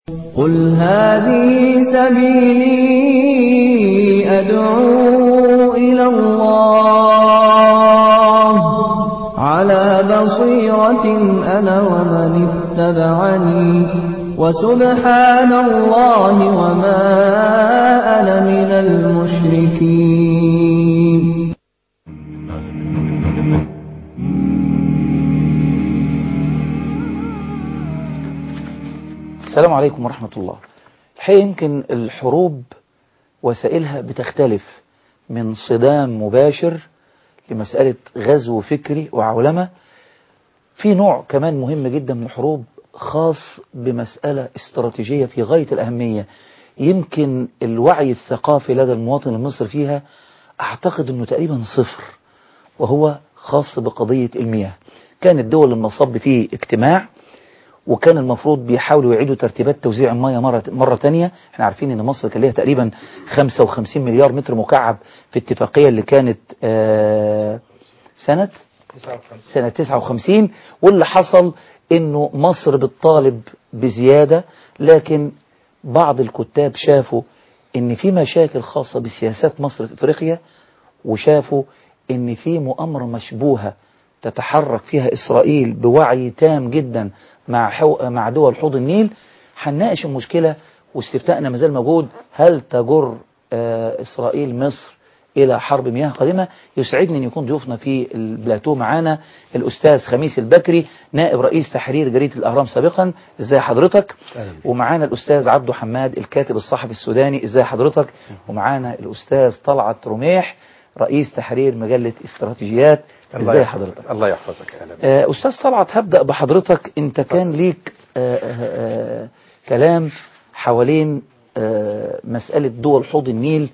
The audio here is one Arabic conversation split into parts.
قل هذه سبيلي أدعو إلى الله على بصيرة أنا ومن اتبعني وسبحان الله وما أنا من المشركين. السلام عليكم ورحمة الله. الحقيقة يمكن الحروب وسائلها بتختلف من صدام مباشر لمسألة غزو فكري وعولمة. في نوع كمان مهم جدا من الحروب خاص بمسألة استراتيجية في غاية الأهمية، يمكن الوعي الثقافي لدى المواطن المصري فيها أعتقد أنه تقريبا صفر، وهو خاص بقضية المياه. كانت الدول المصب فيه اجتماع، وكان المفروض بيحاولوا يعيدوا ترتيبات توزيع المياه مرة تانية. احنا عارفين ان مصر كان ليها تقريبا 55 مليار متر مكعب في اتفاقية اللي كانت سنة 59، واللي حصل انه مصر بتطالب بزيادة، لكن بعض الكتاب شافوا ان في مشاكل خاصة بسياسات مصر في افريقيا، وشافوا ان في مؤامرة مشبوهة تتحرك فيها إسرائيل بوعي تام جدا مع دول حوض النيل. هنناقش المشكلة، واستفتاءنا مازال موجود: هل تجر إسرائيل مصر إلى حرب مياه قادمة؟ يسعدني أن يكون ضيوفنا في البلاتو معانا الأستاذ خميس البكري، نائب رئيس تحرير جريدة الأهرام سابقا. إزاي حضرتك؟ ومعانا الأستاذ عبده حماد الكاتب الصحفي السوداني. إزاي حضرتك؟ ومعانا الأستاذ طلعت رميح رئيس تحرير مجلة استراتيجيات. ازاي حضرتك؟ الله يحفظك. اهلا. استاذ طلعت، هبدأ بحضرتك. انت كان ليك كلام حوالين مسألة دول حوض النيل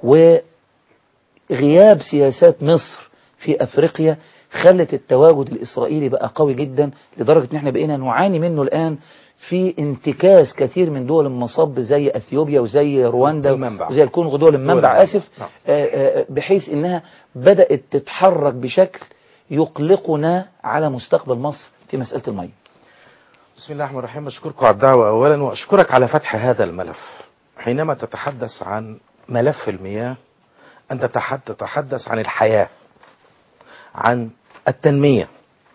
وغياب سياسات مصر في افريقيا خلت التواجد الاسرائيلي بقى قوي جدا، لدرجة ان احنا بقينا نعاني منه الان في انتكاس كثير من دول المصب زي اثيوبيا وزي رواندا وزي الكونغو، دول المنبع اسف، بحيث انها بدأت تتحرك بشكل يقلقنا على مستقبل مصر في مسألة المياه. بسم الله الرحمن الرحيم. أشكركم على الدعوة أولا، وأشكرك على فتح هذا الملف. حينما تتحدث عن ملف المياه أنت تتحدث عن الحياة، عن التنمية،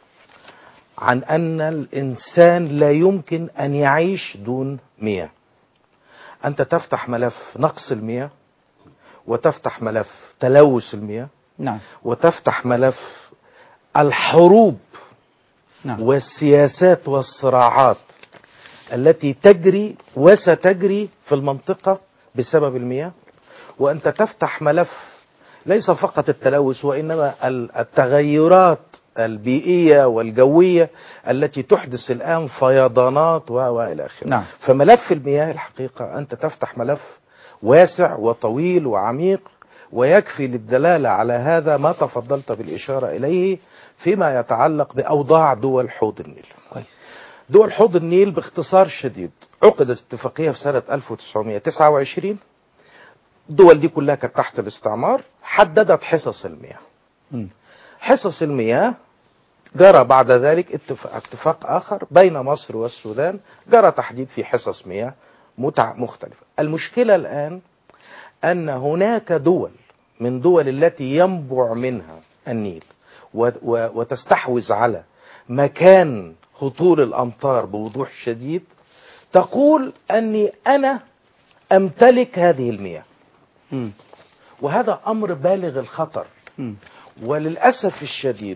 عن أن الإنسان لا يمكن أن يعيش دون مياه. أنت تفتح ملف نقص المياه، وتفتح ملف تلوث المياه، نعم، وتفتح ملف الحروب، نعم، والسياسات والصراعات التي تجري وستجري في المنطقة بسبب المياه. وأنت تفتح ملف ليس فقط التلوث، وإنما التغيرات البيئية والجوية التي تحدث الآن فيضانات وإلى آخره. نعم. فملف المياه الحقيقة أنت تفتح ملف واسع وطويل وعميق، ويكفي للدلالة على هذا ما تفضلت بالإشارة إليه فيما يتعلق بأوضاع دول حوض النيل. كويس. دول حوض النيل باختصار شديد عقدت اتفاقية في سنة 1929. الدول دي كلها كانت تحت الاستعمار، حددت حصص المياه. حصص المياه جرى بعد ذلك اتفاق آخر بين مصر والسودان، جرى تحديد في حصص مياه مختلفة. المشكلة الآن أن هناك دول من دول التي ينبع منها النيل وتستحوذ على مكان هطول الأمطار بوضوح شديد، تقول أني أنا أمتلك هذه المياه. وهذا أمر بالغ الخطر. وللأسف الشديد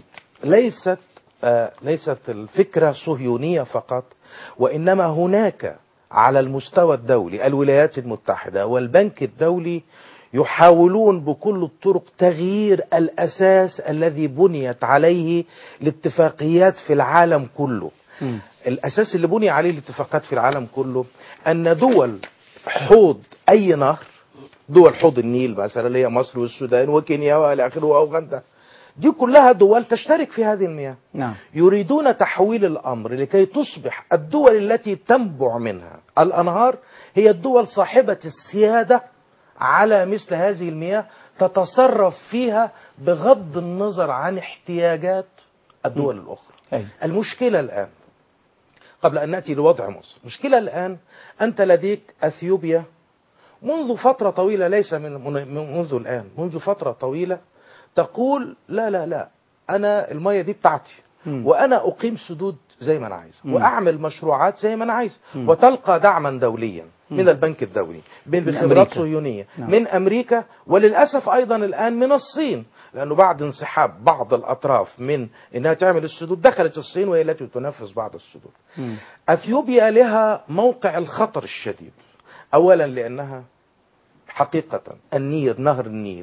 ليست الفكرة صهيونية فقط، وإنما هناك على المستوى الدولي الولايات المتحدة والبنك الدولي يحاولون بكل الطرق تغيير الأساس الذي بنيت عليه الاتفاقيات في العالم كله. الأساس اللي بني عليه الاتفاقات في العالم كله أن دول حوض أي نهر، دول حوض النيل مثلا اللي هي مصر والسودان وكينيا والى اخره واوغندا، دي كلها دول تشترك في هذه المياه. نعم. يريدون تحويل الأمر لكي تصبح الدول التي تنبع منها الأنهار هي الدول صاحبة السيادة على مثل هذه المياه، تتصرف فيها بغض النظر عن احتياجات الدول الأخرى. المشكلة الآن قبل أن نأتي لوضع مصر. مشكلة الآن أنت لديك أثيوبيا منذ فترة طويلة، ليس منذ الآن، منذ فترة طويلة تقول لا لا لا، أنا المية دي بتاعتي وأنا أقيم سدود زي ما أنا عايز وأعمل مشروعات زي ما أنا عايز، وتلقى دعما دوليا من البنك الدولي بخبرات صهيونية من أمريكا، وللأسف أيضا الآن من الصين، لأنه بعد انسحاب بعض الأطراف من أنها تعمل السدود دخلت الصين وهي التي تنفذ بعض السدود. أثيوبيا لها موقع الخطر الشديد، أولا لأنها حقيقة النيل، نهر النيل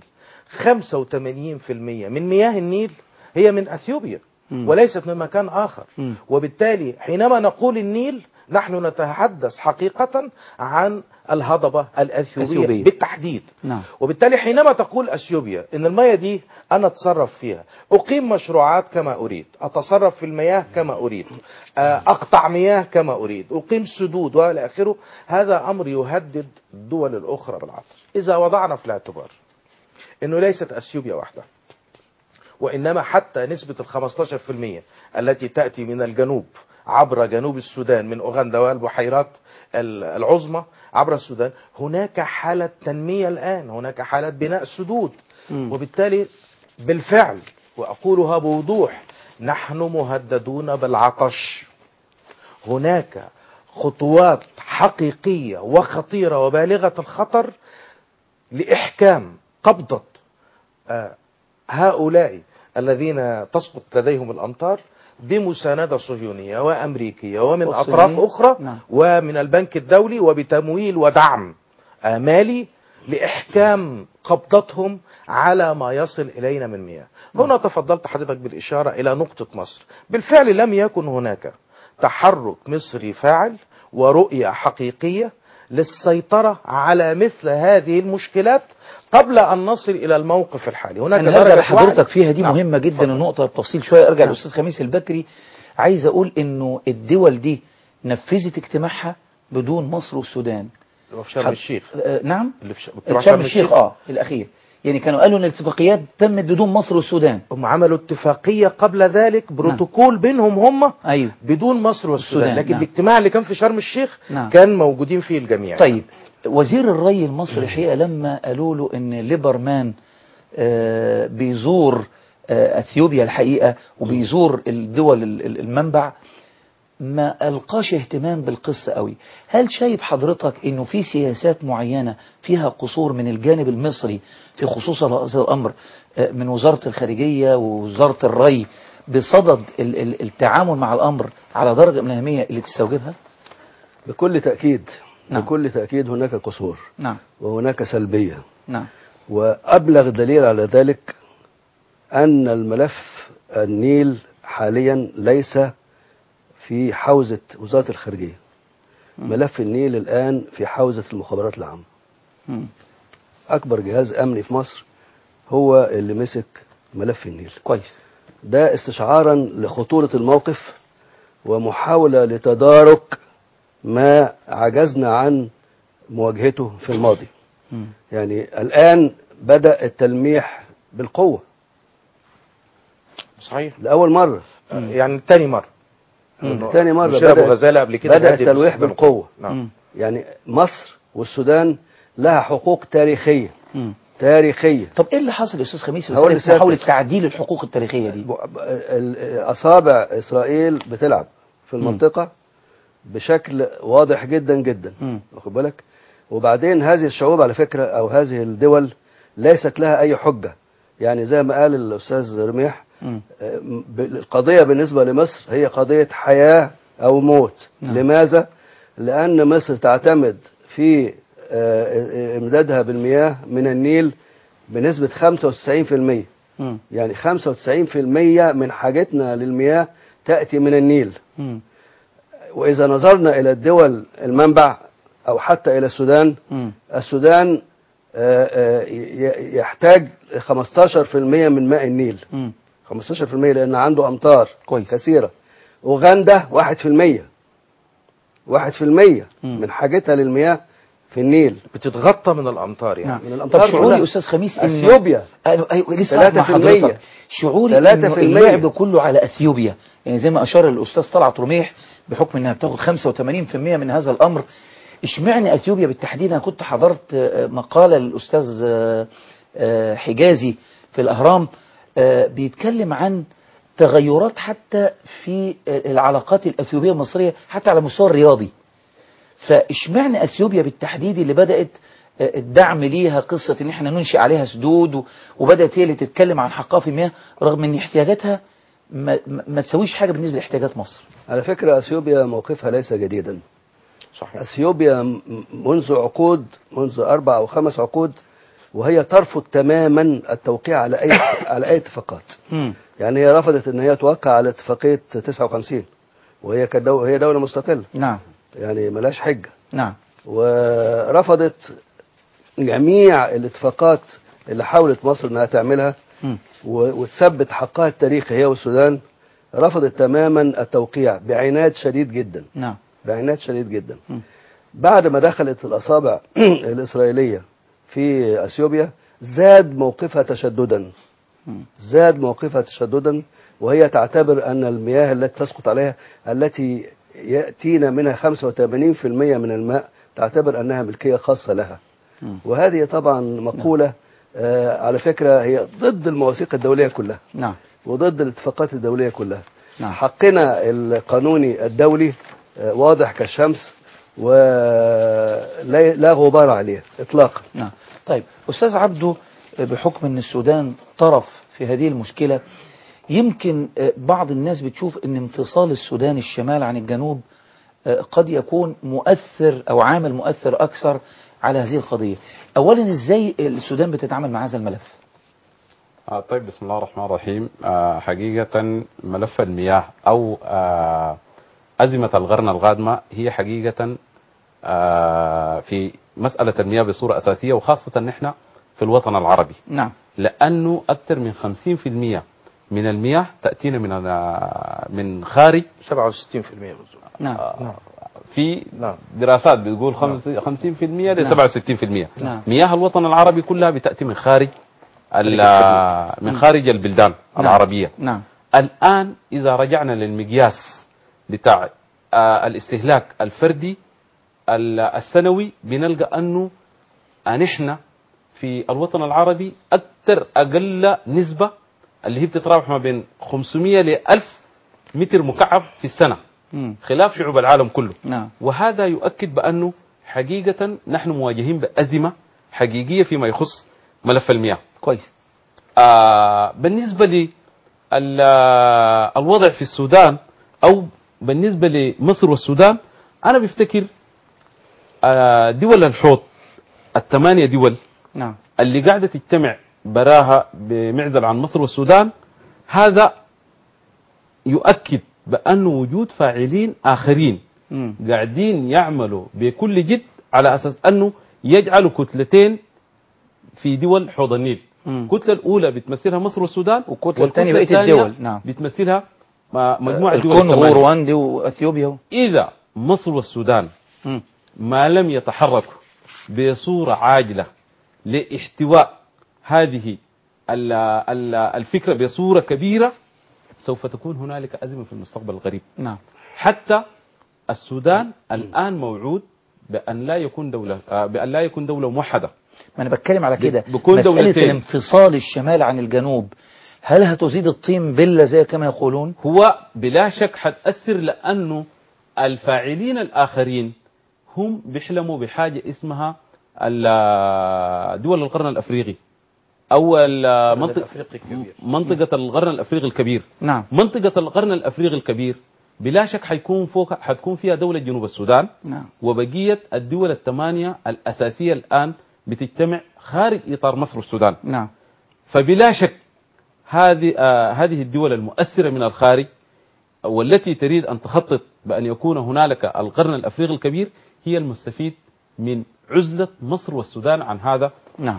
85% من مياه النيل هي من أثيوبيا وليست من مكان آخر، وبالتالي حينما نقول النيل نحن نتحدث حقيقة عن الهضبة الأثيوبية بالتحديد. وبالتالي حينما تقول أثيوبيا إن المياه دي أنا أتصرف فيها، أقيم مشروعات كما أريد، أتصرف في المياه كما أريد، أقطع مياه كما أريد، أقيم سدود وإلى آخره، هذا أمر يهدد الدول الأخرى بالعطش. إذا وضعنا في الاعتبار إنه ليست أثيوبيا وحدها، وإنما حتى نسبة 15% التي تأتي من الجنوب عبر جنوب السودان من أوغندا والبحيرات العظمى عبر السودان، هناك حالة تنمية الآن، هناك حالة بناء سدود، وبالتالي بالفعل وأقولها بوضوح نحن مهددون بالعطش. هناك خطوات حقيقية وخطيرة وبالغة الخطر لإحكام قبضة هؤلاء الذين تسقط لديهم الأمطار بمساندة صهيونية وأمريكية ومن أطراف أخرى ومن البنك الدولي، وبتمويل ودعم مالي لإحكام قبضتهم على ما يصل إلينا من مياه. هنا تفضلت حضرتك بالإشارة إلى نقطة مصر. بالفعل لم يكن هناك تحرك مصري فاعل ورؤية حقيقية للسيطرة على مثل هذه المشكلات قبل أن نصل إلى الموقف الحالي. هناك درجة حضرتك فيها دي مهمة جدا، النقطة التفصيل شوية. أرجع للأستاذ خميس البكري، عايز أقول إنه الدول دي نفذت اجتماعها بدون مصر والسودان. في شرم الشيخ. نعم، شرم الشيخ الأخير، يعني كانوا قالوا ان الاتفاقيات تمت بدون مصر والسودان. هم عملوا اتفاقية قبل ذلك بروتوكول بينهم هم بدون مصر والسودان، لكن الاجتماع اللي كان في شرم الشيخ كان موجودين فيه الجميع. طيب، وزير الري المصري الحقيقة لما قالوا له ان ليبرمان بيزور اثيوبيا الحقيقة وبيزور الدول المنبع، ما ألقاش اهتمام بالقصة قوي. هل شايف حضرتك انه في سياسات معينة فيها قصور من الجانب المصري في خصوص هذا الامر من وزارة الخارجية ووزارة الري بصدد التعامل مع الامر على درجة من الأهمية اللي تستوجبها؟ بكل تأكيد. بكل تأكيد هناك قصور وهناك سلبية. وأبلغ دليل على ذلك أن الملف النيل حاليا ليس في حوزة وزارة الخارجية. ملف النيل الآن في حوزة المخابرات العامة. أكبر جهاز أمني في مصر هو اللي مسك ملف النيل. كويس. ده استشعارا لخطورة الموقف ومحاولة لتدارك ما عجزنا عن مواجهته في الماضي. يعني الآن بدأ التلميح بالقوة. صحيح. لأول مرة. يعني تاني مرة. تاني مرة بدأ التلويح بالقوة. يعني مصر والسودان لها حقوق تاريخية. تاريخية. طب ايه اللي حصل يا استاذ خميس في محاولة تعديل الحقوق التاريخية دي؟ أصابع إسرائيل بتلعب في المنطقة بشكل واضح جدا جدا. واخد بالك؟ وبعدين هذه الشعوب على فكرة أو هذه الدول ليست لها أي حجة. يعني زي ما قال الأستاذ رميح، القضية بالنسبة لمصر هي قضية حياة أو موت. لماذا؟ لأن مصر تعتمد في إمدادها بالمياه من النيل بنسبة 95%. يعني 95% من حاجتنا للمياه تأتي من النيل. وإذا نظرنا إلى الدول المنبع أو حتى إلى السودان، السودان يحتاج 15% من ماء النيل. 15% لأن عنده أمطار كثيرة. أوغندا 1%. 1% من حاجتها للمياه في النيل بتتغطى من الامطار يعني. نعم. من الأمطار طب شعوري كلها. أستاذ خميس إن أثيوبيا أيوة لسه مع 3%. حضرتك شعوري 3% إنه اللعب كله على أثيوبيا، يعني زي ما أشار الأستاذ طلعت رميح بحكم إنها بتاخد 85% من هذا الأمر. اشمعنى أثيوبيا بالتحديد؟ أنا كنت حضرت مقالة للأستاذ حجازي في الأهرام بيتكلم عن تغيرات حتى في العلاقات الأثيوبية المصرية حتى على المستوى الرياضي. فاشمعنى أثيوبيا بالتحديد اللي بدأت الدعم ليها قصة ان احنا ننشئ عليها سدود وبدأت هي اللي تتكلم عن حقها في المياه رغم ان احتياجاتها ما تسويش حاجة بالنسبة لاحتياجات مصر. على فكرة أثيوبيا موقفها ليس جديدا. صحيح. أثيوبيا منذ عقود، منذ 4 أو 5 عقود وهي ترفض تماما التوقيع على أي اتفاقات. يعني هي رفضت ان هي توقع على اتفاقية 59 وهي هي دولة مستقلة. نعم. يعني ملاش حجة. نعم. ورفضت جميع الاتفاقات اللي حاولت مصر انها تعملها وتثبت حقها التاريخي هي والسودان. رفضت تماما التوقيع بعناد شديد جدا. نعم. بعناد شديد جدا. بعد ما دخلت الأصابع الإسرائيلية في أثيوبيا زاد موقفها تشددا. زاد موقفها تشددا وهي تعتبر أن المياه التي تسقط عليها التي يأتينا منها 85% من الماء تعتبر أنها ملكية خاصة لها. وهذه طبعا مقولة على فكرة هي ضد المواثيق الدولية كلها. نعم. وضد الاتفاقات الدولية كلها. نعم. حقنا القانوني الدولي واضح كالشمس ولا غبار عليه إطلاقا. نعم. طيب أستاذ عبده، بحكم أن السودان طرف في هذه المشكلة يمكن بعض الناس بتشوف أن انفصال السودان الشمال عن الجنوب قد يكون مؤثر أو عامل مؤثر أكثر على هذه القضية. أولا إزاي السودان بتتعامل مع هذا الملف؟ طيب بسم الله الرحمن الرحيم. حقيقة ملف المياه أو أزمة القرن القادمة هي حقيقة في مسألة المياه بصورة أساسية وخاصة نحن في الوطن العربي. نعم. لأنه أكثر من 50% من المياه تأتينا من خارج 67% بالظبط. نعم. في دراسات بتقول 50% ل 67%. نعم. مياه الوطن العربي كلها بتأتي من خارج البلدان العربية. نعم. الآن إذا رجعنا للمقياس بتاع الاستهلاك الفردي السنوي بنلقى أنه نحن في الوطن العربي أقل نسبة اللي هي بتتراوح ما بين 500 ل 1000 متر مكعب في السنة خلاف شعوب العالم كله. نعم. وهذا يؤكد بأنه حقيقة نحن مواجهين بأزمة حقيقية فيما يخص ملف المياه. كويس. بالنسبة للوضع في السودان أو بالنسبة لمصر والسودان أنا بفتكر دول الحوض 8 دول نعم. اللي قاعدة تجتمع براها بمعزل عن مصر والسودان هذا يؤكد بأن وجود فاعلين آخرين قاعدين يعملوا بكل جد على أساس أنه يجعلوا كتلتين في دول حوض النيل. الكتلة الأولى بتمثلها مصر والسودان والكتلة الثانية بقية الدول. نعم. بتمثلها مجموعة دول الكونغو وروندي وأثيوبيا. إذا مصر والسودان ما لم يتحركوا بصورة عاجلة لاحتواء هذه الفكرة بصورة كبيرة سوف تكون هنالك أزمة في المستقبل القريب. نعم. حتى السودان الآن موعود بأن لا يكون دولة موحدة. ما أنا بتكلم على كده. بكون مسألة دولتين. الانفصال الشمال عن الجنوب هل هتزيد الطين بلة زي كما يقولون؟ هو بلا شك حتأثر لأنه الفاعلين الآخرين هم بيحلموا بحاجة اسمها دول القرن الأفريقي أو منطقة القرن الأفريقي الكبير. نعم. منطقة القرن الأفريقي الكبير بلا شك حتكون فيها دولة جنوب السودان. نعم. وبقية الدول 8 الأساسية الآن بتجتمع خارج إطار مصر والسودان. نعم. فبلا شك هذه الدول المؤثرة من الخارج والتي تريد أن تخطط بأن يكون هنالك القرن الأفريقي الكبير هي المستفيد من عزلة مصر والسودان عن هذا. نعم.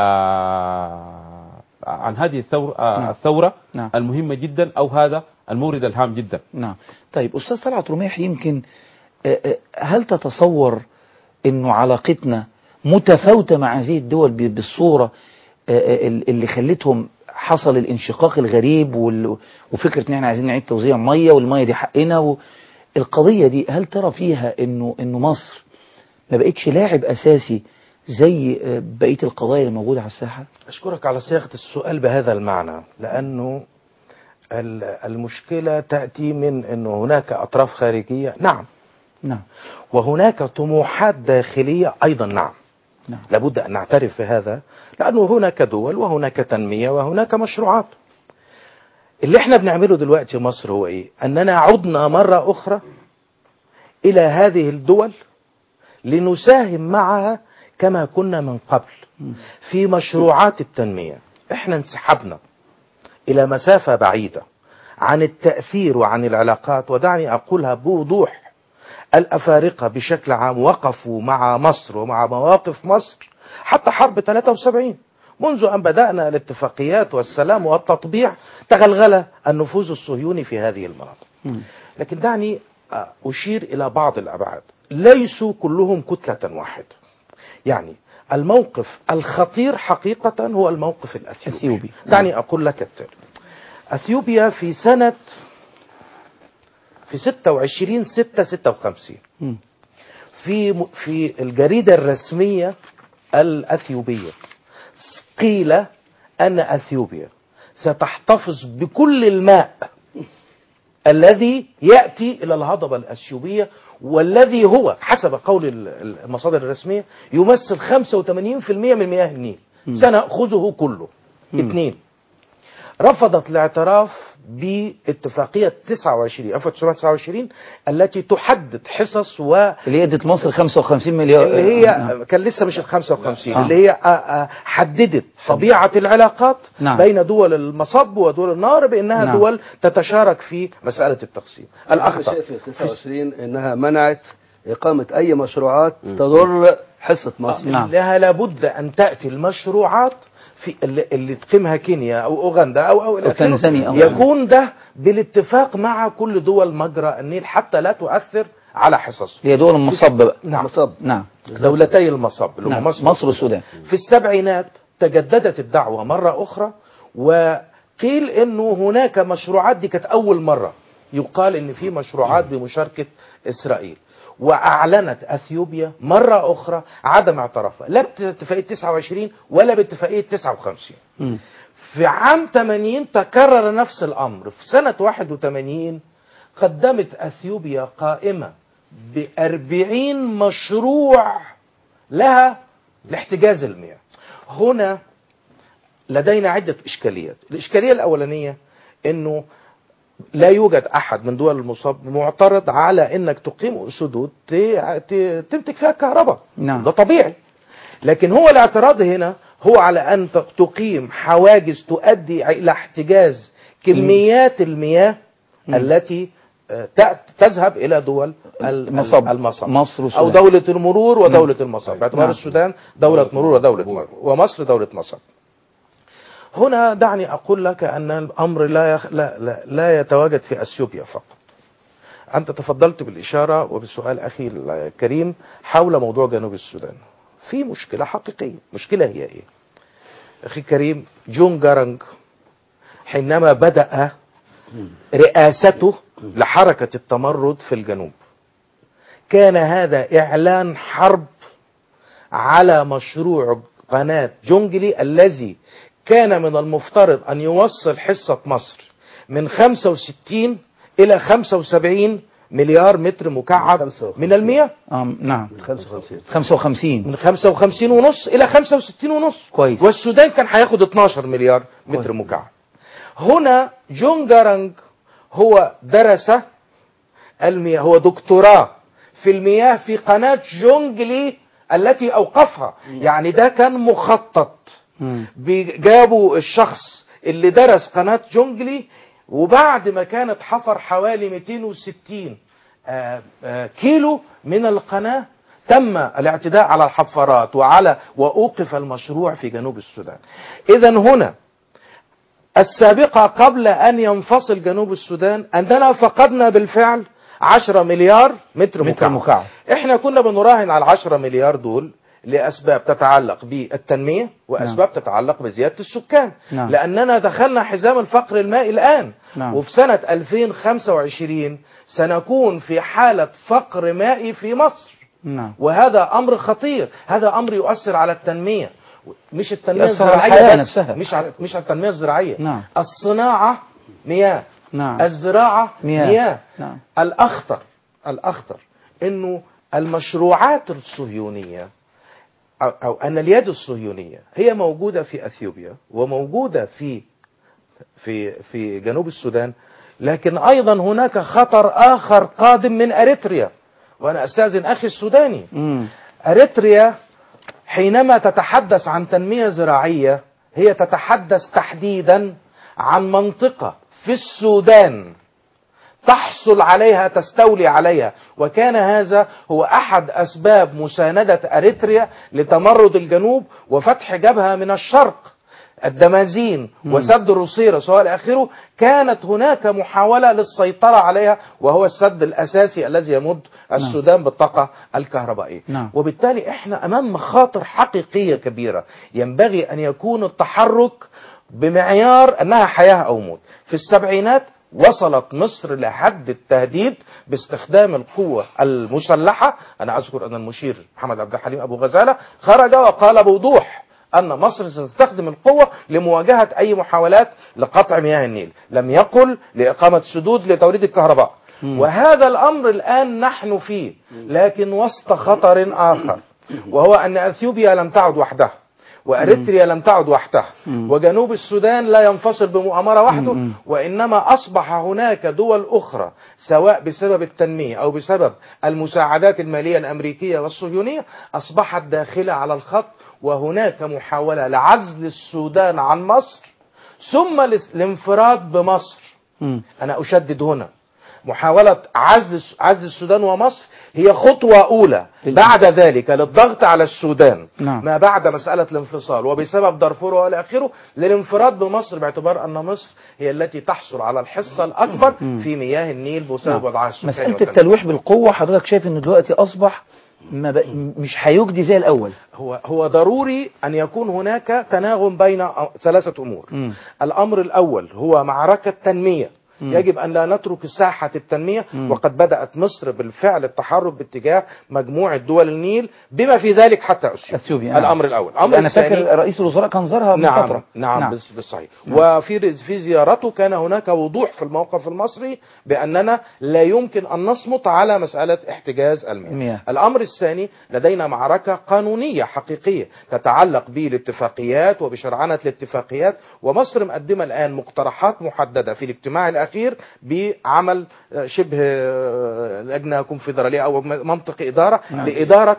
عن هذه الثورة نعم. المهمة جدا أو هذا المورد الهام جدا. نعم. طيب أستاذ طلعت رميح، يمكن هل تتصور إنه علاقتنا متفاوتة مع هذه الدول بالصورة اللي خلتهم حصل الانشقاق الغريب وفكرة إن احنا عايزين نعيد توزيع المية والمية دي حقنا. القضية دي هل ترى فيها إنه مصر ما بقتش لاعب أساسي زي بقية القضايا اللي موجودة على الساحة؟ أشكرك على صياغة السؤال بهذا المعنى، لأنه المشكلة تأتي من أنه هناك أطراف خارجية، نعم، وهناك طموحات داخلية أيضا، نعم. لابد أن نعترف بهذا، لأنه هناك دول وهناك تنمية وهناك مشروعات. اللي احنا بنعمله دلوقتي مصر هو إيه؟ أننا عدنا مرة أخرى إلى هذه الدول لنساهم معها كما كنا من قبل في مشروعات التنمية. احنا انسحبنا إلى مسافة بعيدة عن التأثير وعن العلاقات، ودعني أقولها بوضوح، الأفارقة بشكل عام وقفوا مع مصر ومع مواقف مصر حتى حرب 73. منذ أن بدأنا الاتفاقيات والسلام والتطبيع تغلغل النفوذ الصهيوني في هذه المناطق. لكن دعني أشير إلى بعض الأبعاد. ليسوا كلهم كتلة واحدة. يعني الموقف الخطير حقيقة هو الموقف الأثيوبي. دعني أقول لك التالي. أثيوبيا في سنة 26/6/56 في الجريدة الرسمية الأثيوبية قيل أن أثيوبيا ستحتفظ بكل الماء الذي يأتي إلى الهضبة الأثيوبية، والذي هو حسب قول المصادر الرسمية يمثل 85% من مياه النيل. سنأخذه كله. 2. رفضت الاعتراف باتفاقية 1929 التي تحدد حصص اللي ادت مصر 55 مليار، اللي هي كان لسه مش ال 55 اللي هي حددت طبيعة العلاقات بين دول المصب ودول النهر بأنها دول تتشارك في مسألة التقسيم. الأخطر في 29 أنها منعت إقامة أي مشروعات تضر حصة مصر. لها لابد أن تأتي المشروعات في اللي تقيمها كينيا أو أوغندا أو تنزانيا، يكون ده بالاتفاق مع كل دول مجرى النيل حتى لا تؤثر على حصصه. هي دول المصب بقى. نعم. مصب. نعم. دولتي المصب اللي نعم. مصر والسودان. في السبعينات تجددت الدعوة مرة أخرى، وقيل إنه هناك مشروعات، دي كانت أول مرة يقال إن في مشروعات بمشاركة إسرائيل، وأعلنت أثيوبيا مرة أخرى عدم اعترافها لا باتفاقية 29 ولا باتفاقية 59. في عام 80 تكرر نفس الأمر. في سنة 81 قدمت أثيوبيا قائمة ب40 مشروع لها لاحتجاز المياه. هنا لدينا عدة إشكاليات. الإشكالية الأولانية إنه لا يوجد أحد من دول المصاب معترض على إنك تقيم سدود تمتك فيها الكهرباء. نعم. ده طبيعي. لكن هو الاعتراض هنا هو على أن تقيم حواجز تؤدي إلى احتجاز كميات المياه التي تذهب إلى دول المصب مصر أو دولة المرور ودولة المصب، باعتبار السودان دولة مرور ودولة مرور ومصر دولة مصب. هنا دعني أقول لك أن الأمر لا يتواجد في أثيوبيا فقط. أنت تفضلت بالإشارة وبالسؤال أخي الكريم حول موضوع جنوب السودان. في مشكلة حقيقية. مشكلة هي إيه؟ أخي الكريم، جون جارنج حينما بدأ رئاسته لحركة التمرد في الجنوب كان هذا إعلان حرب على مشروع قناة جونجلي الذي كان من المفترض أن يوصل حصة مصر من 65 إلى 75 مليار متر مكعب من المياه. نعم. 55 من 55 ونص إلى 65 ونص. كويس. والسودان كان هياخد 12 مليار متر مكعب. هنا جون جارنج هو درس المياه، هو دكتوراه في المياه في قناة جونجلي التي أوقفها. يعني ده كان مخطط. جابوا الشخص اللي درس قناة جونجلي، وبعد ما كانت حفر حوالي 260 كيلو من القناة تم الاعتداء على الحفارات وأوقف المشروع في جنوب السودان. إذن هنا السابقة قبل أن ينفصل جنوب السودان أننا فقدنا بالفعل 10 مليار متر مكعب. احنا كنا بنراهن على 10 مليار دول لأسباب تتعلق بالتنمية وأسباب تتعلق بزيادة السكان. لأننا دخلنا حزام الفقر المائي الآن. وفي سنة 2025 سنكون في حالة فقر مائي في مصر. وهذا أمر خطير، هذا أمر يؤثر على التنمية، مش التنمية الزراعية بس، مش التنمية الزراعية. الصناعة مياه، الزراعة مياه. الأخطر إنه المشروعات الصهيونية أو أن اليد الصهيونية هي موجودة في أثيوبيا وموجودة في جنوب السودان، لكن أيضا هناك خطر آخر قادم من أريتريا. وأنا أستأذن أخي السوداني، أريتريا حينما تتحدث عن تنمية زراعية هي تتحدث تحديدا عن منطقة في السودان تحصل عليها، تستولي عليها، وكان هذا هو أحد أسباب مساندة أريتريا لتمرد الجنوب وفتح جبهة من الشرق، الدمازين وسد الرصيرة سواء آخره. كانت هناك محاولة للسيطرة عليها، وهو السد الأساسي الذي يمد السودان بالطاقة الكهربائية. وبالتالي احنا أمام مخاطر حقيقية كبيرة، ينبغي أن يكون التحرك بمعيار أنها حياة أو موت. في السبعينات وصلت مصر لحد التهديد باستخدام القوة المسلحة. أنا أذكر أن المشير محمد عبد الحليم أبو غزالة خرج وقال بوضوح أن مصر ستستخدم القوة لمواجهة أي محاولات لقطع مياه النيل، لم يقل لإقامة سدود لتوليد الكهرباء. وهذا الأمر الآن نحن فيه، لكن وسط خطر آخر، وهو أن أثيوبيا لم تعد وحدها، وأريتريا لم تعد وحدها، وجنوب السودان لا ينفصل بمؤامرة وحده، وإنما أصبح هناك دول أخرى سواء بسبب التنمية أو بسبب المساعدات المالية الأمريكية والصهيونية أصبحت داخلة على الخط. وهناك محاولة لعزل السودان عن مصر ثم الانفراد بمصر. أنا أشدد هنا، محاولة عزل السودان ومصر هي خطوة أولى بعد ذلك للضغط على السودان ما بعد مسألة الانفصال وبسبب دارفور وإلى آخره للانفراد بمصر، باعتبار أن مصر هي التي تحصل على الحصة الأكبر في مياه النيل بسبب وضعها السكاني. مسألة التلويح بالقوة حضرتك شايف أنه دلوقتي أصبح مش هيجدي زي الأول؟ هو ضروري أن يكون هناك تناغم بين ثلاثة أمور. الأمر الأول هو معركة تنمية، يجب أن لا نترك ساحة التنمية، وقد بدأت مصر بالفعل التحرك باتجاه مجموعة دول النيل بما في ذلك حتى أثيوبيا. الأمر الأول. أنا فاكر رئيس الوزراء كان زارها من فترة. نعم بالصحيح. وفي زيارته كان هناك وضوح في الموقف المصري بأننا لا يمكن أن نصمت على مسألة احتجاز المياه. الأمر الثاني، لدينا معركة قانونية حقيقية تتعلق بالاتفاقيات وبشرعنة الاتفاقيات، ومصر مقدمة الآن مقترحات محددة في الاجتماع الأخير بعمل شبه لجنة كونفدرالية أو منطق إدارة لإدارة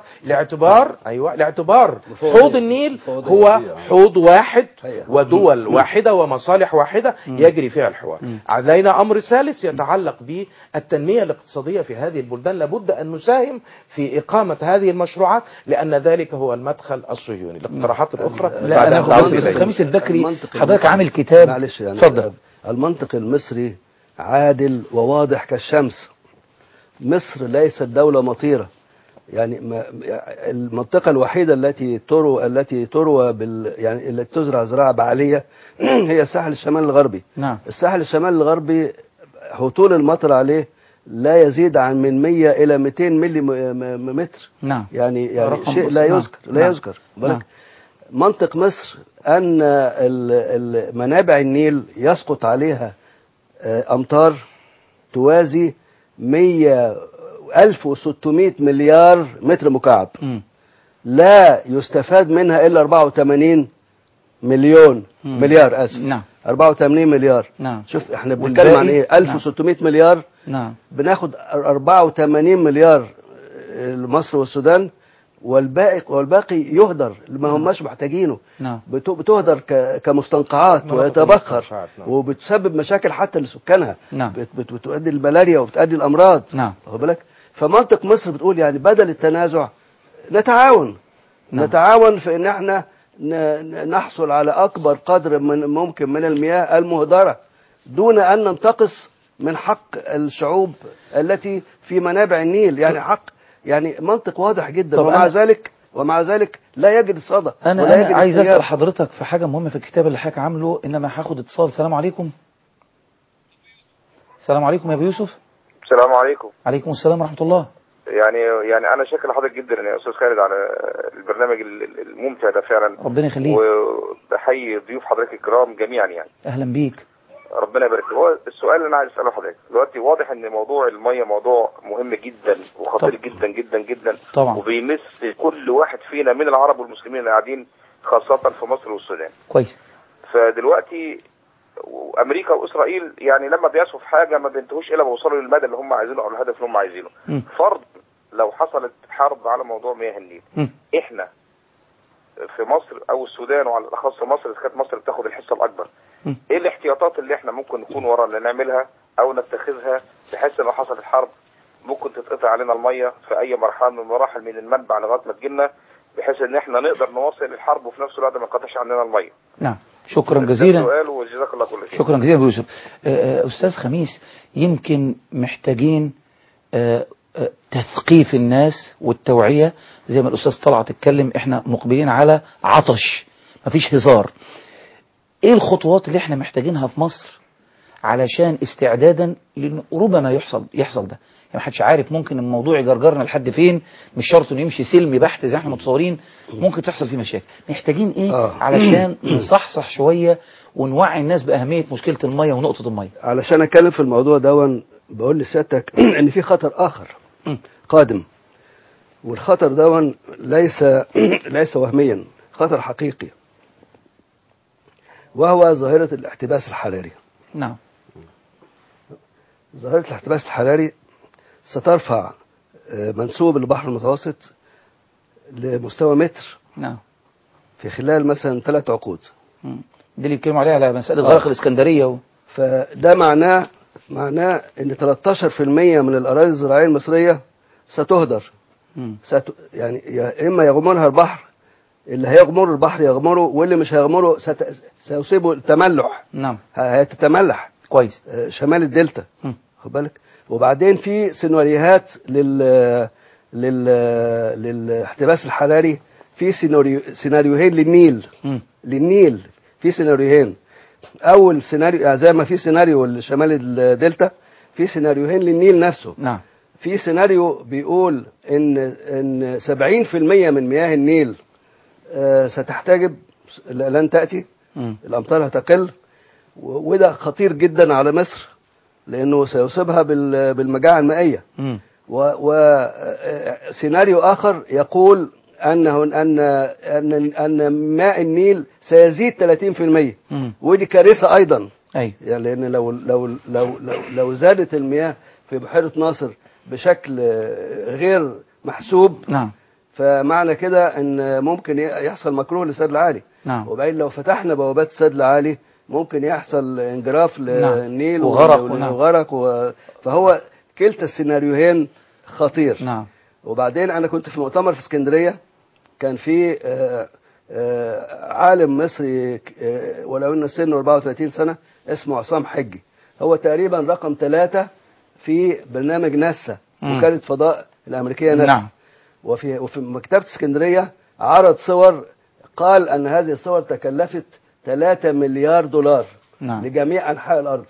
لاعتبار حوض النيل هو حوض واحد ودول واحدة ومصالح واحدة يجري فيها الحوار. علينا أمر ثالث يتعلق بالتنمية الاقتصادية في هذه البلدان، لابد أن نساهم في إقامة هذه المشروعات لأن ذلك هو المدخل الصهيوني. الاقتراحات الأخرى بعد الخميس البكري حضرتك عامل كتاب. اتفضل. المنطق المصري عادل وواضح كالشمس. مصر ليست دولة مطيرة، يعني المنطقة الوحيدة التي تروى يعني التي تزرع زراعة بعالية هي الساحل الشمالي الغربي. الساحل الشمالي الغربي هطول المطر عليه لا يزيد عن من 100 إلى 200 مليمتر. يعني شيء لا يذكر. منطق مصر أن منابع النيل يسقط عليها أمطار توازي 1600 مليار متر مكعب، لا يستفاد منها إلا 84 مليار 84 مليار. شوف احنا بنتكلم عن ايه؟ 1600 مليار. بناخد 84 مليار لمصر والسودان، والباقي يهدر ما هماش محتاجينه. بتهدر كمستنقعات ويتبخر وبتسبب مشاكل حتى لسكانها. بتؤدي الملاريا وبتؤدي الامراض. واخد بالك؟ فمنطق مصر بتقول يعني بدل التنازع نتعاون في ان احنا نحصل على اكبر قدر ممكن من المياه المهدرة دون ان ننتقص من حق الشعوب التي في منابع النيل، يعني حق، يعني منطق واضح جدا. ومع ذلك لا يجد صدى أنا عايز أسأل حضرتك في حاجة مهمة في الكتاب اللي حضرتك عامله، إنما هاخد اتصال. السلام عليكم. السلام عليكم يا أبو يوسف. السلام عليكم. عليكم السلام ورحمة الله. يعني أنا شاكر لحضرتك جدا يا أستاذ خالد على البرنامج الممتع ده فعلا. ربنا يخليك. وبحيي ضيوف حضرتك الكرام جميعا يعني. أهلا بيك. ربنا يبارك فيك. هو السؤال اللي أنا عايز أسأله لحضرتك دلوقتي، واضح إن موضوع المية موضوع مهم جدا وخطير جدا جدا جدا طبعا، وبيمس كل واحد فينا من العرب والمسلمين اللي قاعدين خاصة في مصر والسودان. كويس. فدلوقتي امريكا واسرائيل يعني لما بيسوا في حاجه ما بينتهوش الا بيوصلوا للمدى اللي هم عايزينه او الهدف اللي هم عايزينه. فرض لو حصلت حرب على موضوع مياه النيل، احنا في مصر او السودان وعلى الاخص مصر، اذا كانت مصر بتاخد الحصه الاكبر، ايه الاحتياطات اللي احنا ممكن نكون ورانا نعملها او نتخذها بحيث ان لو حصلت حرب ممكن تتقطع علينا الميه في اي مرحله من المراحل من المنبع لغايه ما تجيلنا، بحيث ان احنا نقدر نواصل الحرب وفي نفس الوقت ما نقطعش عننا الميه. نعم، شكرا جزيلا. سؤال وجزاك الله كل خير. شكرا جزيلا ابو يوسف. استاذ خميس، يمكن محتاجين تثقيف الناس والتوعية زي ما الاستاذ طلعت اتكلم. احنا مقبلين على عطش، مفيش هزار. ايه الخطوات اللي احنا محتاجينها في مصر علشان استعدادا لان ربما يحصل ده؟ يعني محدش عارف، ممكن الموضوع يجرجرنا لحد فين. مش شرط انه يمشي سلمي بحت زي احنا متصورين، ممكن تحصل فيه مشاكل. محتاجين ايه علشان نصحصح شويه ونوعي الناس باهميه مشكله الميه ونقطه الميه؟ علشان اتكلم في الموضوع دون بقول لسيادتك ان في خطر اخر قادم، والخطر دون ليس وهميا، خطر حقيقي، وهو ظاهره الاحتباس الحراري. نعم. ظاهرة الاحتباس الحراري سترفع منسوب البحر المتوسط لمستوى متر. نعم. في خلال مثلا 3 عقود. دي اللي بيتكلموا عليها على مسألة غرق الإسكندرية فده معناه ان 13% من الأراضي الزراعية المصرية ستهدر. يعني يا إما يغمرها البحر، اللي هيغمر البحر يغمره، واللي مش هيغمره سيصيبه التملح. نعم. هتتملح. كويس. شمال الدلتا. خد بالك. وبعدين في سيناريوهات للاحتباس الحراري، في سيناريوهين للنيل في سيناريوهين. اول سيناريو يعني زي ما في سيناريو لشمال الدلتا، في سيناريوهين للنيل نفسه. نعم. في سيناريو بيقول ان 70% من مياه النيل ستحتجب، لن تأتي، الامطار هتقل، وده خطير جدا على مصر لانه سيصيبها بالمجاعة المائية. وسيناريو اخر يقول ان ماء النيل سيزيد 30%، ودي كارثة ايضا. يعني لان لو زادت المياه في بحيرة ناصر بشكل غير محسوب، نعم، فمعنى كده ان ممكن يحصل مكروه للسد العالي. نعم. وبعدين لو فتحنا بوابات السد العالي ممكن يحصل انجراف للنيل. نعم. وغرق. فهو كلتا السيناريوهين خطير. نعم. وبعدين انا كنت في مؤتمر في اسكندرية، كان في عالم مصري ولو انه سنه 34 سنة اسمه عصام حجي، هو تقريبا رقم 3 في برنامج ناسا، وكالة فضاء الامريكية ناسا. نعم. وفي مكتبة اسكندرية عرض صور، قال ان هذه الصور تكلفت 3 مليار دولار. نعم. لجميع انحاء الارض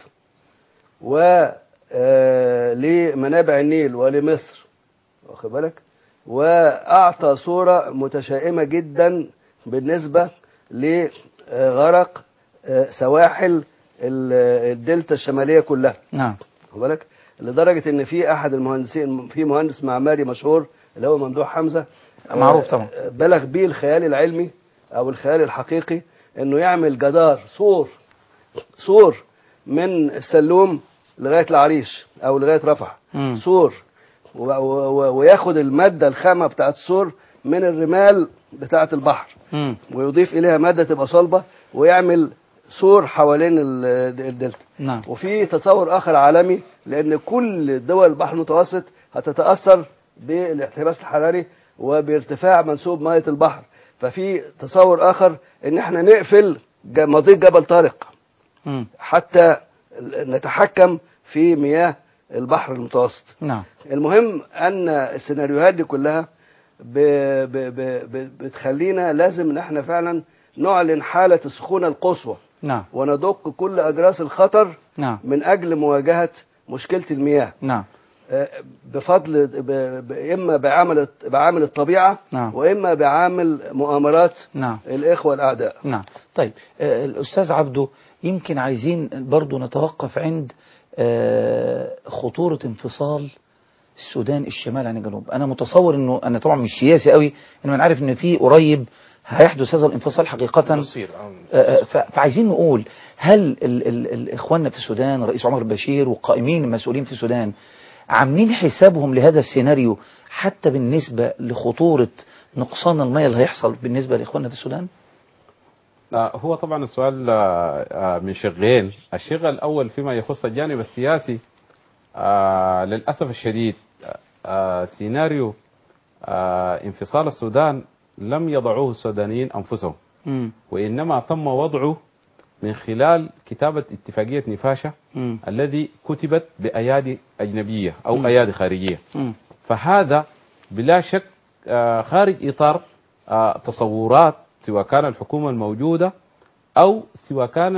ولمنابع النيل ولمصر، واخد بالك، واعطى صورة متشائمة جدا بالنسبة لغرق سواحل الدلتا الشمالية كلها. نعم. واخد بالك، لدرجة ان في احد المهندسين، في مهندس معماري مشهور اللي هو ممدوح حمزة، معروف طبعا، بلغ بيه الخيال العلمي او الخيال الحقيقي انه يعمل جدار سور من السلوم لغاية العريش او لغاية رفح. سور، وياخد المادة الخامة بتاعت السور من الرمال بتاعت البحر، ويضيف اليها مادة تبقى صلبة، ويعمل سور حوالين الدلتا. نعم. وفي تصور اخر عالمي، لان كل دول البحر المتوسط هتتأثر بالاحتباس الحراري وبارتفاع منسوب مياه البحر. ففي تصور اخر ان احنا نقفل مضيق جبل طارق حتى نتحكم في مياه البحر المتوسط. نعم. المهم ان السيناريوهات دي كلها بتخلينا لازم ان احنا فعلا نعلن حالة السخونة القصوى. نعم. وندق كل اجراس الخطر. نعم. من اجل مواجهة مشكلة المياه. نعم. بفضل اما بعامل الطبيعة. نعم. واما بعامل مؤامرات. نعم. الاخوة الاعداء. نعم. طيب الاستاذ عبده، يمكن عايزين برضو نتوقف عند خطورة انفصال السودان الشمال عن الجنوب. انا متصور انه انا طبعا مش سياسي قوي، انما انا عارف ان في قريب هيحدث هذا الانفصال حقيقة. فعايزين نقول هل اخواننا في السودان، رئيس عمر البشير والقائمين المسؤولين في السودان عاملين حسابهم لهذا السيناريو حتى بالنسبة لخطورة نقصان المياه اللي هيحصل بالنسبة لاخواننا في السودان؟ هو طبعا السؤال من شقين. الشق الأول فيما يخص الجانب السياسي، للأسف الشديد سيناريو انفصال السودان لم يضعوه السودانيين أنفسهم، وإنما تم وضعه من خلال كتابة اتفاقية نفاشة الذي كتبت بأيادي أجنبية أو أيادي خارجية. فهذا بلا شك خارج إطار تصورات سواء كان الحكومة الموجودة أو سواء كان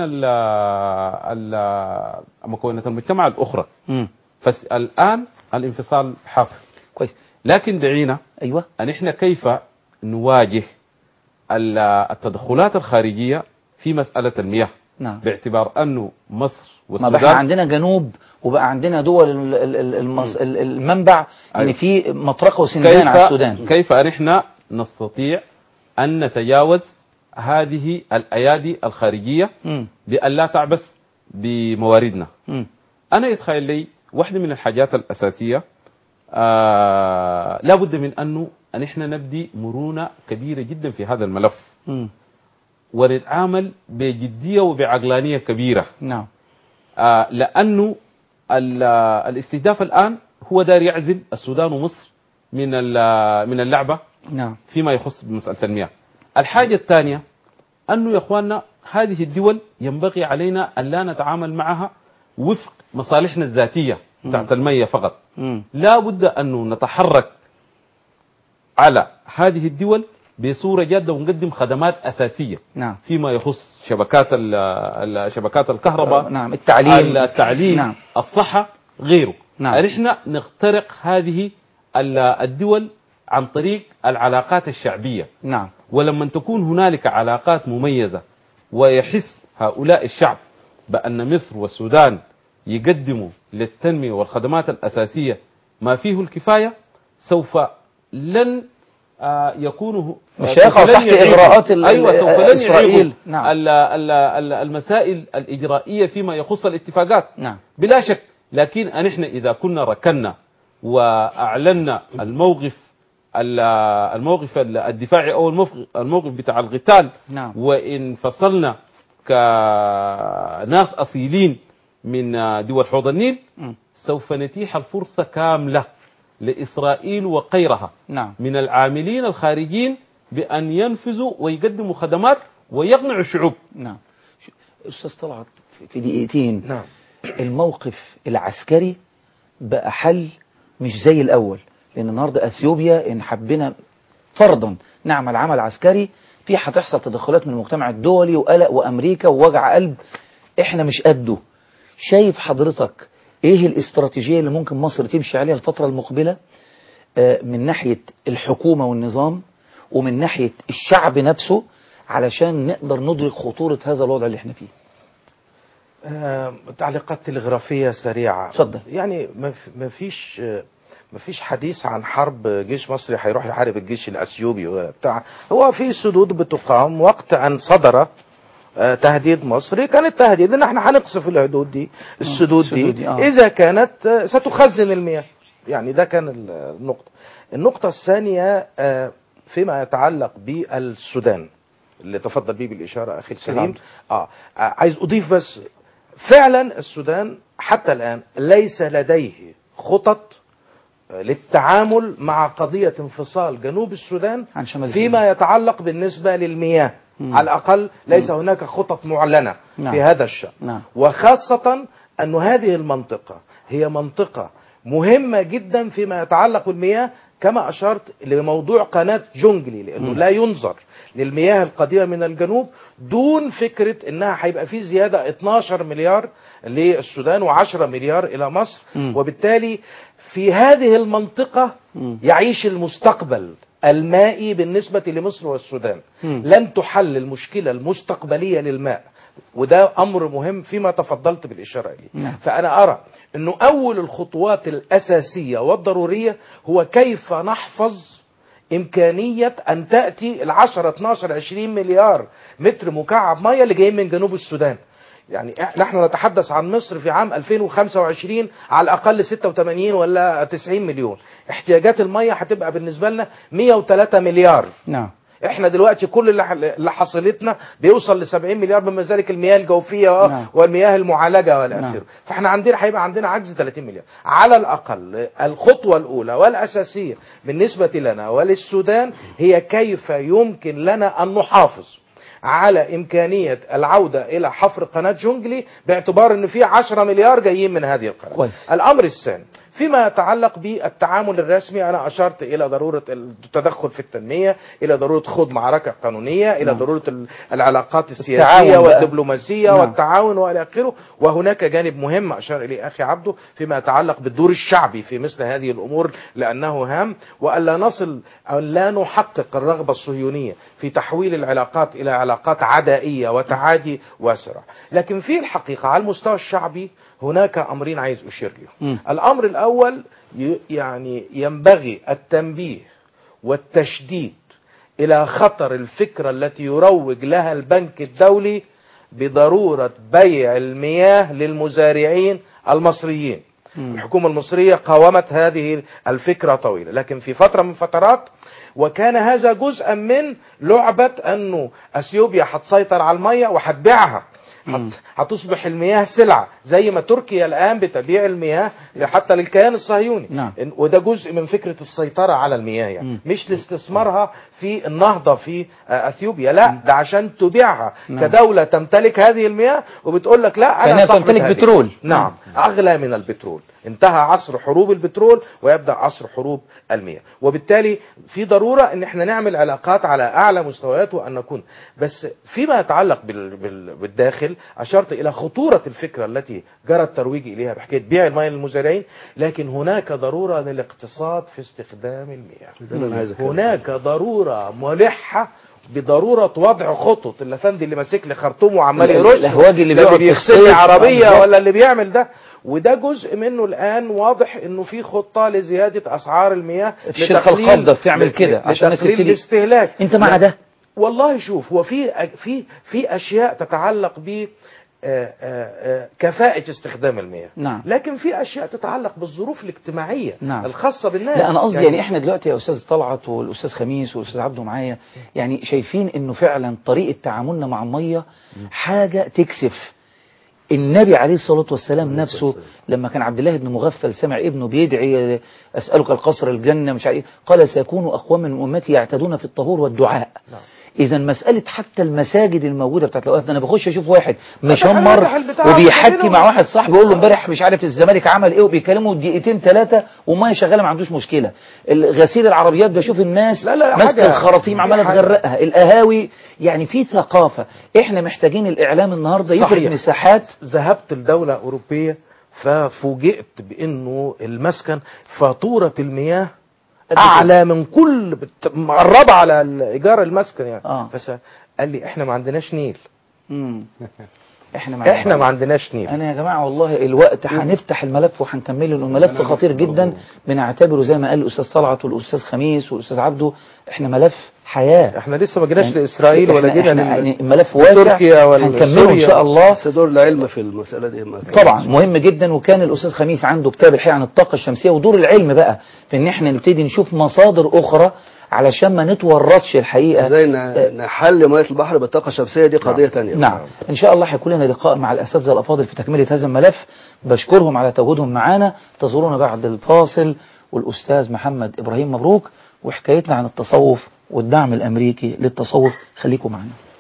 مكونات المجتمع الأخرى. فالآن الانفصال حاصل كويس، لكن دعينا أيوة أن إحنا كيف نواجه التدخلات الخارجية في مسألة المياه. نعم. باعتبار أنه مصر ما والسودان بقى عندنا جنوب وبقى عندنا دول المنبع ان في مطرقه وسندان على السودان. كيف أن إحنا نستطيع أن نتجاوز هذه الأيادي الخارجية بأن لا تعبث بمواردنا؟ أنا يتخيل لي واحدة من الحاجات الأساسية لا بد من أن إحنا نبدي مرونة كبيرة جدا في هذا الملف، ونتعامل بجدية وبعقلانية كبيرة. نعم. لأنه الاستهداف الآن هو دار يعزل السودان ومصر من اللعبة. نعم. فيما يخص بمسألة المياه. الحاجة الثانية أنه يا أخواننا هذه الدول ينبغي علينا أن لا نتعامل معها وفق مصالحنا الذاتية بتاعت المياه فقط. لا بد أن نتحرك على هذه الدول بصورة جادة ونقدم خدمات أساسية. نعم. فيما يخص شبكات الكهرباء. نعم. التعليم. نعم. الصحة غيره. نعم. نحن نخترق هذه الدول عن طريق العلاقات الشعبية. نعم. ولما تكون هنالك علاقات مميزة ويحس هؤلاء الشعب بأن مصر والسودان يقدموا للتنمية والخدمات الأساسية ما فيه الكفاية، سوف لن يكونوا مش هيقعوا تحت إغراءات سوف لن إسرائيل. نعم. المسائل الإجرائية فيما يخص الاتفاقات. نعم. بلا شك. لكن نحن إذا كنا ركنا وأعلنا الموقف الدفاعي أو الموقف بتاع القتال. نعم. وإن فصلنا كناس أصيلين من دول حوض النيل سوف نتيح الفرصة كاملة لإسرائيل وغيرها. نعم. من العاملين الخارجين بأن ينفذوا ويقدموا خدمات ويقنعوا الشعوب. نعم. أستاذ طلعت في دقيقتين. نعم. الموقف العسكري بقى حل مش زي الأول، لأن النهاردة أثيوبيا إن حبينا فرضا نعمل عمل عسكري فيه هتحصل تدخلات من المجتمع الدولي وقلق وأمريكا ووجع قلب إحنا مش قده. شايف حضرتك إيه الاستراتيجية اللي ممكن مصر تمشي عليها الفترة المقبلة من ناحية الحكومة والنظام ومن ناحية الشعب نفسه علشان نقدر ندرك خطورة هذا الوضع اللي احنا فيه؟ تعليقات تلغرافية سريعة. اتفضل. يعني ما فيش حديث عن حرب جيش مصري هيروح يحارب الجيش الأثيوبي ولا بتاع. هو في سدود بتقام وقت أن صدر تهديد مصري، كان التهديد ان احنا هنقصف الحدود دي السدود دي اذا كانت ستخزن المياه. يعني ده كان النقطة الثانية فيما يتعلق بالسودان اللي تفضل به بالإشارة أخي الكريم. عايز أضيف بس فعلا السودان حتى الآن ليس لديه خطط للتعامل مع قضية انفصال جنوب السودان فيما يتعلق بالنسبة للمياه. على الأقل ليس هناك خطط معلنة في هذا الشأن. وخاصة أن هذه المنطقة هي منطقة مهمة جدا فيما يتعلق بالمياه، كما أشرت لموضوع قناة جونجلي، لأنه لا ينظر للمياه القادمة من الجنوب دون فكرة أنها هيبقى في زيادة 12 مليار للسودان و10 مليار إلى مصر. وبالتالي في هذه المنطقة يعيش المستقبل المائي بالنسبة لمصر والسودان. لن تحل المشكلة المستقبلية للماء، وده أمر مهم فيما تفضلت بالإشارة إليه. فأنا أرى أنه أول الخطوات الأساسية والضرورية هو كيف نحفظ إمكانية أن تأتي 10 12 20 مليار متر مكعب مية اللي جايين من جنوب السودان. يعني نحن نتحدث عن مصر في عام 2025 على الأقل 86 ولا 90 مليون. احتياجات المية هتبقى بالنسبة لنا 103 مليار. نعم. احنا دلوقتي كل اللي حصلتنا بيوصل ل 70 مليار، بما ذلك المياه الجوفيه والمياه المعالجه والى اخره. فاحنا هيبقى عندنا عجز 30 مليار. على الاقل الخطوه الاولى والاساسيه بالنسبه لنا وللسودان هي كيف يمكن لنا ان نحافظ على إمكانية العودة إلى حفر قناة جونجلي، باعتبار أن في 10 مليار جايين من هذه القناة. الأمر الثاني فيما يتعلق بالتعامل الرسمي، أنا أشرت إلى ضرورة التدخل في التنمية، إلى ضرورة خوض معركة قانونية، إلى ضرورة العلاقات السياسية والدبلوماسية والتعاون وإلى آخره. وهناك جانب مهم أشار إليه أخي عبده فيما يتعلق بالدور الشعبي في مثل هذه الأمور، لأنه هام، وألا نصل أو لا نحقق الرغبة الصهيونية في تحويل العلاقات إلى علاقات عدائية وتعادي واسرة. لكن في الحقيقة على المستوى الشعبي هناك أمرين عايز أشير لهم. الأمر الأول يعني ينبغي التنبيه والتشديد إلى خطر الفكرة التي يروج لها البنك الدولي بضرورة بيع المياه للمزارعين المصريين. الحكومة المصرية قاومت هذه الفكرة طويلة، لكن في فترة من فترات وكان هذا جزءا من لعبة أنه أثيوبيا هتسيطر على المياه وهتبيعها، هتصبح المياه سلعة، زي ما تركيا الآن بتبيع المياه حتى للكيان الصهيوني. وده جزء من فكرة السيطرة على المياه، يعني مش لاستثمارها في النهضة في أثيوبيا، لا، ده عشان تبيعها كدولة تمتلك هذه المياه وبتقول لك لا أنا تمتلك بترول. نعم، أغلى من البترول. انتهى عصر حروب البترول ويبدأ عصر حروب المياه، وبالتالي في ضرورة ان احنا نعمل علاقات على اعلى مستويات وان نكون. بس فيما يتعلق بالداخل اشرت الى خطورة الفكرة التي جرى الترويج اليها بحكاية بيع المياه للمزارعين، لكن هناك ضرورة للاقتصاد في استخدام المياه. هناك ضرورة ملحة بضرورة وضع خطط. الافندي اللي ماسك لي خرطوم وعمال يرش، اللي بيغسل لي عربية ولا اللي بيعمل ده، وده جزء منه الآن واضح انه في خطة لزيادة اسعار المياه. الشركة القابضة بتعمل كده عشان تقليل الاستهلاك. انت مع ده؟ والله شوف، هو في اشياء تتعلق ب كفاءة استخدام المياه. لكن في اشياء تتعلق بالظروف الاجتماعية الخاصة بالناس. لا انا قصدي يعني احنا دلوقتي يا استاذ طلعت والاستاذ خميس والاستاذ عبده معايا، يعني شايفين انه فعلا طريقة تعاملنا مع المياه حاجة تكسف. النبي عليه الصلاة والسلام نفسه لما كان عبد الله بن مغفل سمع ابنه بيدعي أسألك القصر الجنة مش عارف، قال سيكون أقوام من أمتي يعتدون في الطهور والدعاء. إذا مسألة حتى المساجد الموجودة بتاعت الأوقاف، أنا بخش أشوف واحد مشمر وبيحكي مع واحد صاحبي يقول له امبارح مش عارف الزمالك عمل إيه، وبيكلموا دقيقتين ثلاثة وما شغالة ما عندوش مشكلة. غسيل العربيات بشوف الناس ماسكة الخراطيم عمالة تغرقها، القهاوي، يعني في ثقافة. إحنا محتاجين الإعلام النهاردة يفرق مساحات. ذهبت لدولة أوروبية ففوجئت بأنه المسكن فاتورة المياه أعلى من كل مقربة على الإيجار المسكن يعني. قال لي إحنا ما عندناش نيل. احنا ما عندناش نيل. انا يا جماعه والله الوقت هنفتح الملف وهنكمله، الملف خطير جدا، بنعتبره زي ما قال الاستاذ طلعت والاستاذ خميس والاستاذ عبده، احنا ملف حياه. احنا لسه ما جيناش لاسرائيل ولا جينا يعني الملف واسع هنكمله ان شاء الله. بس دور العلم في المساله دي طبعا مهم جدا. وكان الاستاذ خميس عنده كتاب الحقيقه عن الطاقه الشمسيه، ودور العلم بقى في ان احنا نبتدي نشوف مصادر اخرى علشان ما نتورطش الحقيقة. ازاي نحل مياه البحر بالطاقة الشمسية، دي قضية تانية. نعم ان شاء الله هيكون لنا لقاء مع الاساتذة الافاضل في تكملة هذا الملف. بشكرهم على تواجدهم معنا. انتظرونا بعد الفاصل والاستاذ محمد ابراهيم مبروك وحكايتنا عن التصوف والدعم الامريكي للتصوف. خليكم معنا.